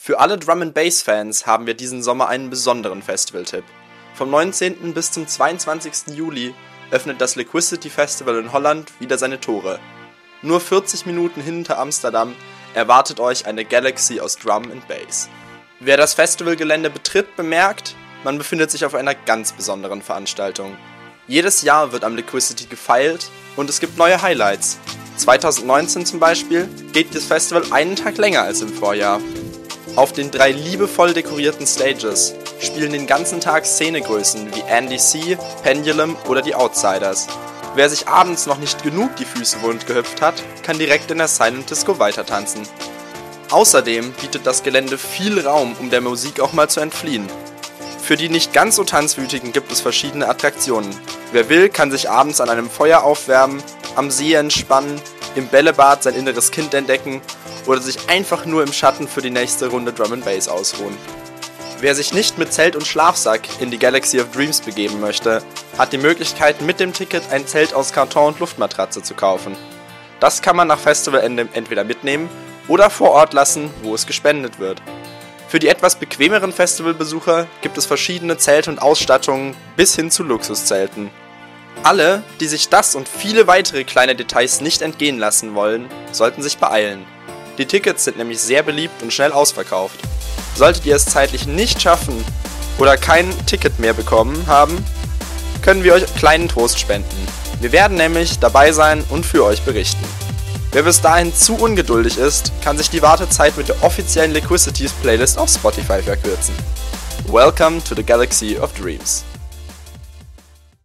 Für alle Drum-and-Bass-Fans haben wir diesen Sommer einen besonderen Festival-Tipp. Vom 19. bis zum 22. Juli öffnet das Liquicity Festival in Holland wieder seine Tore. Nur 40 Minuten hinter Amsterdam erwartet euch eine Galaxy aus Drum and Bass. Wer das Festivalgelände betritt, bemerkt, man befindet sich auf einer ganz besonderen Veranstaltung. Jedes Jahr wird am Liquicity gefeiert und es gibt neue Highlights. 2019 zum Beispiel geht das Festival einen Tag länger als im Vorjahr. Auf den 3 liebevoll dekorierten Stages spielen den ganzen Tag Szenegrößen wie Andy C., Pendulum oder die Outsiders. Wer sich abends noch nicht genug die Füße wund gehüpft hat, kann direkt in der Silent Disco weitertanzen. Außerdem bietet das Gelände viel Raum, um der Musik auch mal zu entfliehen. Für die nicht ganz so Tanzwütigen gibt es verschiedene Attraktionen. Wer will, kann sich abends an einem Feuer aufwärmen, am See entspannen, im Bällebad sein inneres Kind entdecken oder sich einfach nur im Schatten für die nächste Runde Drum and Bass ausruhen. Wer sich nicht mit Zelt und Schlafsack in die Galaxy of Dreams begeben möchte, hat die Möglichkeit, mit dem Ticket ein Zelt aus Karton und Luftmatratze zu kaufen. Das kann man nach Festivalende entweder mitnehmen oder vor Ort lassen, wo es gespendet wird. Für die etwas bequemeren Festivalbesucher gibt es verschiedene Zelte und Ausstattungen bis hin zu Luxuszelten. Alle, die sich das und viele weitere kleine Details nicht entgehen lassen wollen, sollten sich beeilen. Die Tickets sind nämlich sehr beliebt und schnell ausverkauft. Solltet ihr es zeitlich nicht schaffen oder kein Ticket mehr bekommen haben, können wir euch kleinen Trost spenden. Wir werden nämlich dabei sein und für euch berichten. Wer bis dahin zu ungeduldig ist, kann sich die Wartezeit mit der offiziellen Liquicities Playlist auf Spotify verkürzen. Welcome to the Galaxy of Dreams.